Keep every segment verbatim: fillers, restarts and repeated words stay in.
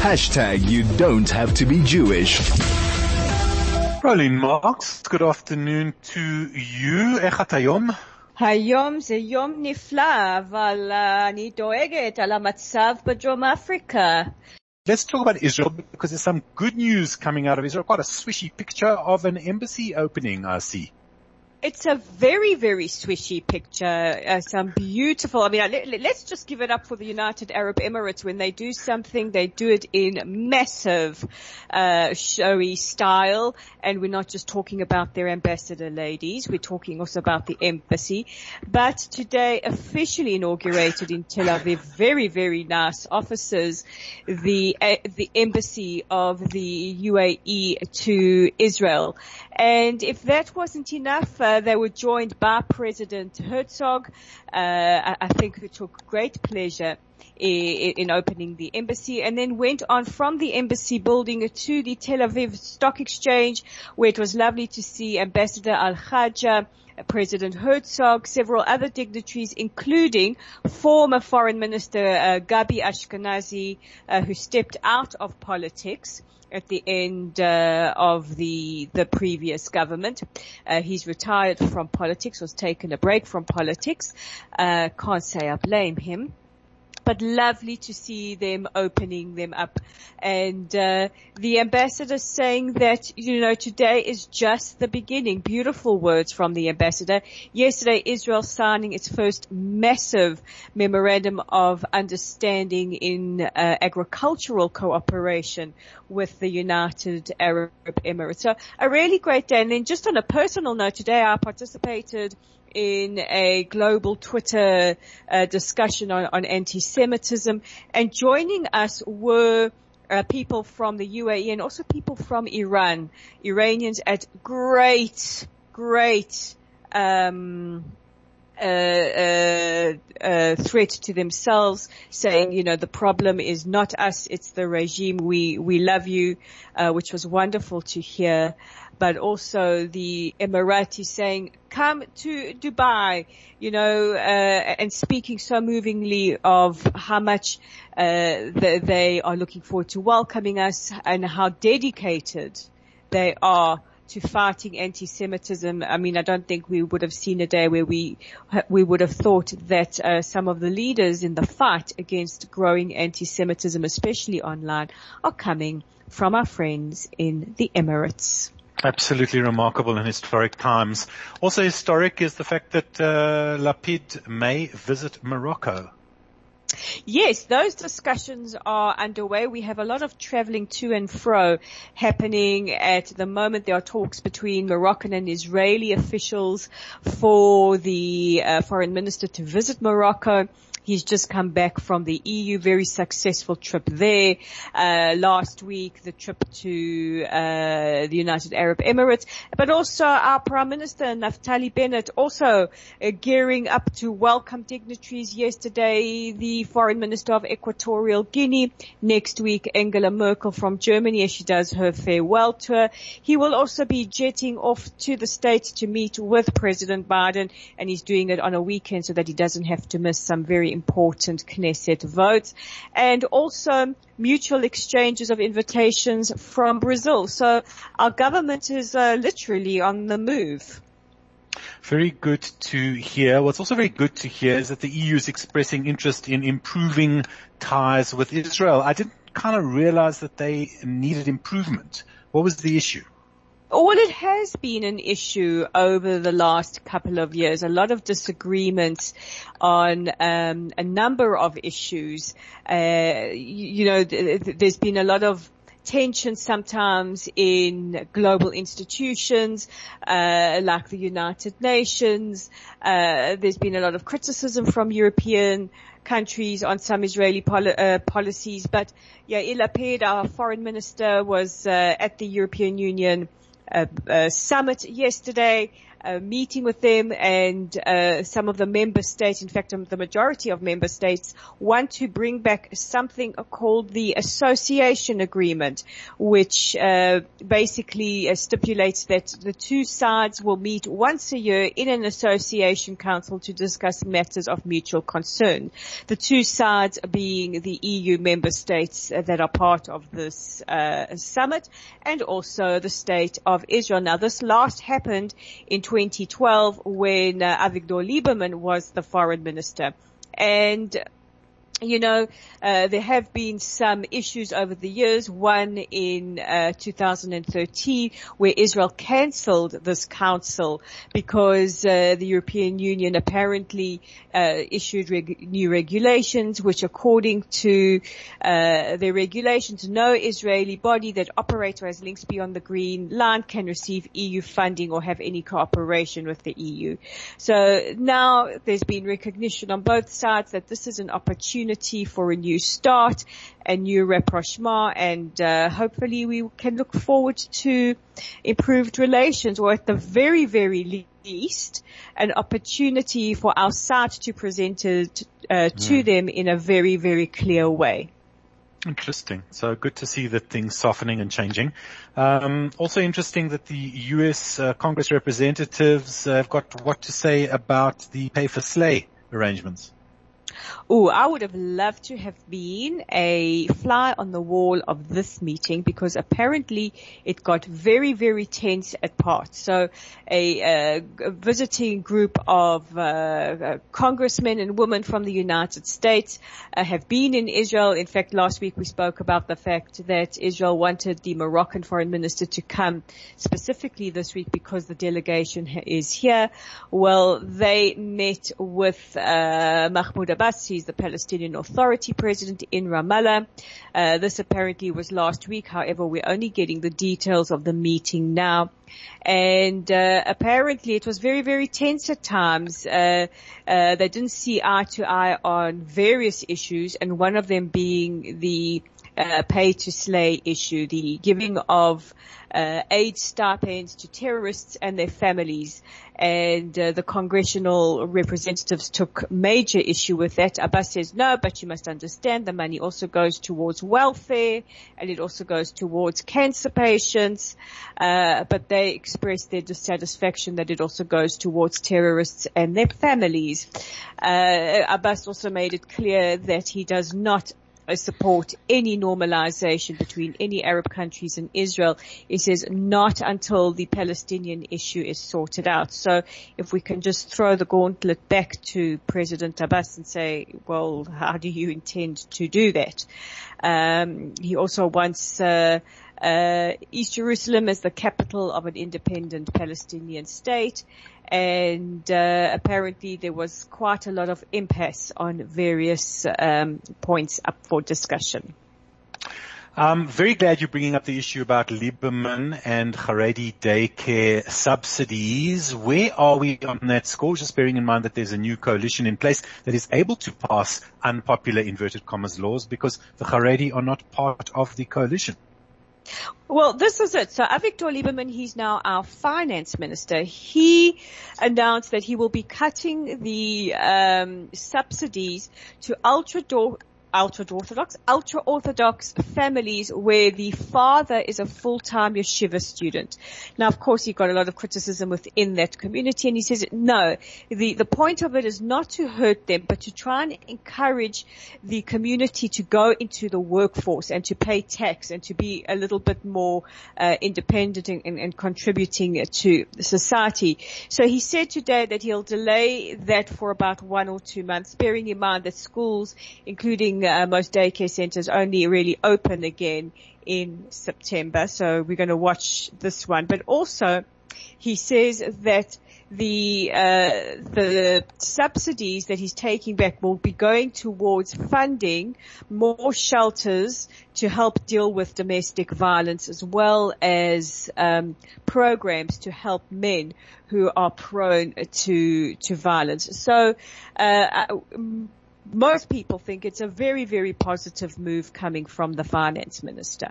Hashtag you don't have to be Jewish. Rolene Marks, good afternoon to you. איך את היום? היום זה יום נפלא, אבל uh, אני דואגת על המצב בדרום אפריקה. Let's talk about Israel because there's some good news coming out of Israel. Quite a swishy picture of an embassy opening, I see. It's a very, very swishy picture. Uh, some beautiful, I mean, let, let's just give it up for the United Arab Emirates. When they do something, they do it in massive, uh, showy style. And we're not just talking about their ambassador ladies. We're talking also about the embassy. But today, officially inaugurated in Tel Aviv, very, very nice offices, the, uh, the embassy of the U A E to Israel. And if that wasn't enough, uh, they were joined by President Herzog, uh, I, I think who took great pleasure in, in opening the embassy, and then went on from the embassy building to the Tel Aviv Stock Exchange, where it was lovely to see Ambassador Al-Khaja, President Herzog, several other dignitaries, including former Foreign Minister uh, Gabi Ashkenazi, uh, who stepped out of politics at the end uh, of the the previous government. Uh, he's retired from politics, was taken a break from politics. Uh, can't say I blame him. But lovely to see them opening them up. And uh the ambassador saying that, you know, today is just the beginning. Beautiful words from the ambassador. Yesterday, Israel signing its first massive memorandum of understanding in uh, agricultural cooperation with the United Arab Emirates. So a really great day. And then just on a personal note, today I participated in a global Twitter uh, discussion on, on anti-Semitism, and joining us were uh, people from the U A E and also people from Iran, Iranians at great, great um Uh, uh, uh, threat to themselves, saying, you know, the problem is not us, it's the regime. We, we love you, uh, which was wonderful to hear. But also the Emiratis saying, come to Dubai, you know, uh, and speaking so movingly of how much, uh, they, they are looking forward to welcoming us and how dedicated they are to fighting anti-Semitism. I mean, I don't think we would have seen a day where we we would have thought that uh, some of the leaders in the fight against growing anti-Semitism, especially online, are coming from our friends in the Emirates. Absolutely remarkable in historic times. Also historic is the fact that uh, Lapid may visit Morocco. Yes, those discussions are underway. We have a lot of traveling to and fro happening at the moment. There are talks between Moroccan and Israeli officials for the uh, foreign minister to visit Morocco. He's just come back from the E U, very successful trip there. Uh, last week, the trip to uh, the United Arab Emirates. But also our Prime Minister, Naftali Bennett, also uh, gearing up to welcome dignitaries. Yesterday, the Foreign Minister of Equatorial Guinea. Next week, Angela Merkel from Germany as she does her farewell tour. He will also be jetting off to the States to meet with President Biden, and he's doing it on a weekend so that he doesn't have to miss some very important Knesset votes, and also mutual exchanges of invitations from Brazil. So our government is uh, literally on the move. Very good to hear. What's also very good to hear is that the E U is expressing interest in improving ties with Israel. I didn't kind of realize that they needed improvement. What was the issue? Well, it has been an issue over the last couple of years. A lot of disagreements on um, a number of issues. Uh, you, you know, th- th- there's been a lot of tension sometimes in global institutions, uh, like the United Nations. Uh, there's been a lot of criticism from European countries on some Israeli poli- uh, policies. But Yair Lapid, our foreign minister, was uh, at the European Union Uh, uh, summit yesterday, uh, meeting with them, and uh, some of the member states, in fact, the majority of member states, want to bring back something called the Association Agreement, which uh, basically uh, stipulates that the two sides will meet once a year in an association council to discuss matters of mutual concern. The two sides being the E U member states uh, that are part of this uh, summit, and also the state of Israel. Now, this last happened in twenty twelve when uh, Avigdor Lieberman was the foreign minister. And you know, uh, there have been some issues over the years. One in uh, two thousand thirteen, where Israel cancelled this council because uh, the European Union apparently uh, issued reg- new regulations, which, according to uh, their regulations, no Israeli body that operates or has links beyond the Green Line can receive E U funding or have any cooperation with the E U. So now there's been recognition on both sides that this is an opportunity for a new start, a new rapprochement, and uh, hopefully we can look forward to improved relations, or at the very, very least, an opportunity for our side to present it uh, to mm. them in a very, very clear way. Interesting. So good to see that things softening and changing. Um, also interesting that the U S uh, Congress representatives uh, have got what to say about the pay for slay arrangements. Oh, I would have loved to have been a fly on the wall of this meeting, because apparently it got very, very tense at parts. So a, uh, a visiting group of uh, uh, congressmen and women from the United States uh, have been in Israel. In fact, last week we spoke about the fact that Israel wanted the Moroccan foreign minister to come specifically this week because the delegation is here. Well, they met with uh, Mahmoud Abbas. He's the Palestinian Authority president in Ramallah. Uh, this apparently was last week. However, we're only getting the details of the meeting now. And uh, apparently it was very, very tense at times. Uh, uh, they didn't see eye to eye on various issues, and one of them being the uh, pay to slay issue, the giving of uh, aid stipends to terrorists and their families. And uh, the congressional representatives took major issue with that. Abbas says, no, but you must understand the money also goes towards welfare, and it also goes towards cancer patients. Uh, but they expressed their dissatisfaction that it also goes towards terrorists and their families. Uh, Abbas also made it clear that he does not support any normalization between any Arab countries and Israel. He says not until the Palestinian issue is sorted out. So if we can just throw the gauntlet back to President Abbas and say, well, how do you intend to do that? Um, he also wants uh, uh, East Jerusalem as the capital of an independent Palestinian state. And uh, apparently there was quite a lot of impasse on various um, points up for discussion. I'm very glad you're bringing up the issue about Lieberman and Haredi daycare subsidies. Where are we on that score? Just bearing in mind that there's a new coalition in place that is able to pass unpopular inverted commas laws, because the Haredi are not part of the coalition. Well, this is it. So Avigdor Lieberman, he's now our finance minister. He announced that he will be cutting the um, subsidies to ultra ultra-Orthodox, ultra-Orthodox families where the father is a full-time yeshiva student. Now, of course, he got a lot of criticism within that community, and he says, no, the, the point of it is not to hurt them, but to try and encourage the community to go into the workforce and to pay tax and to be a little bit more uh, independent and, and, and contributing to society. So he said today that he'll delay that for about one or two months, bearing in mind that schools, including Uh, most daycare centers, only really open again in September. So we're going to watch this one. But also, he says that the uh, the subsidies that he's taking back will be going towards funding more shelters to help deal with domestic violence, as well as um, programs to help men who are prone to to violence. So uh, most people think it's a very, very positive move coming from the finance minister.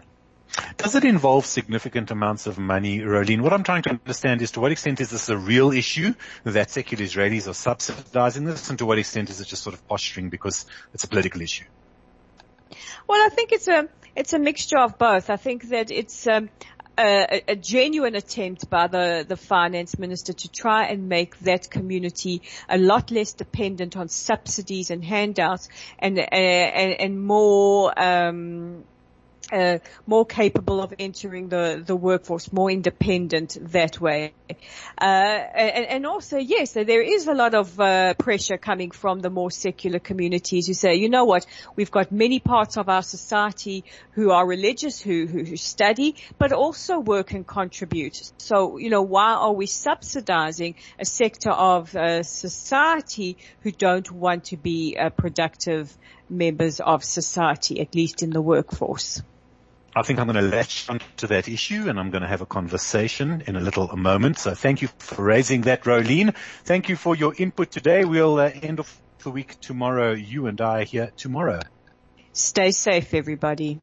Does it involve significant amounts of money, Rolene? What I'm trying to understand is to what extent is this a real issue that secular Israelis are subsidizing this, and to what extent is it just sort of posturing because it's a political issue? Well, I think it's a it's a mixture of both. I think that it's um, a, a genuine attempt by the, the finance minister to try and make that community a lot less dependent on subsidies and handouts, and uh, and, and more um, Uh, more capable of entering the, the workforce, more independent that way. Uh, and, and also, yes, there is a lot of uh, pressure coming from the more secular communities who say, you know what, we've got many parts of our society who are religious, who, who, who study, but also work and contribute. So, you know, why are we subsidizing a sector of uh, society who don't want to be uh, productive members of society, at least in the workforce? I think I'm going to latch onto that issue, and I'm going to have a conversation in a little moment. So thank you for raising that, Rolene. Thank you for your input today. We'll uh, end off the week tomorrow. You and I here tomorrow. Stay safe, everybody.